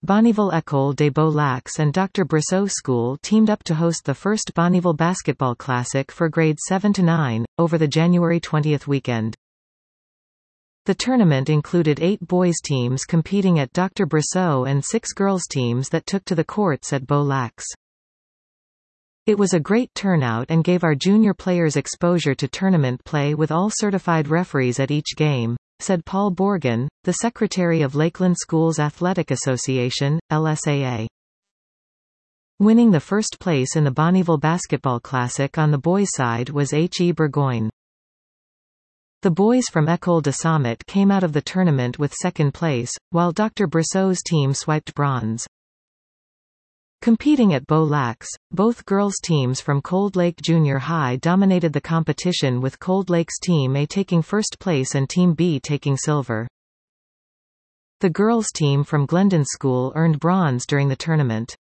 Bonnyville École des Beaux-Lacs and Dr. Brosseau School teamed up to host the first Bonnyville Basketball Classic for grades 7 to 9, over the January 20 weekend. The tournament included 8 boys teams competing at Dr. Brosseau and 6 girls teams that took to the courts at Beaux-Lacs. It was a great turnout and gave our junior players exposure to tournament play with all certified referees at each game, said Paul Borgen, the secretary of Lakeland Schools Athletic Association, LSAA. Winning the first place in the Bonnyville Basketball Classic on the boys' side was H.E. Burgoyne. The boys from École de Summit came out of the tournament with second place, while Dr. Brosseau's team swiped bronze. Competing at Beaux-Lacs, both girls' teams from Cold Lake Junior High dominated the competition, with Cold Lake's Team A taking first place and Team B taking silver. The girls' team from Glendon School earned bronze during the tournament.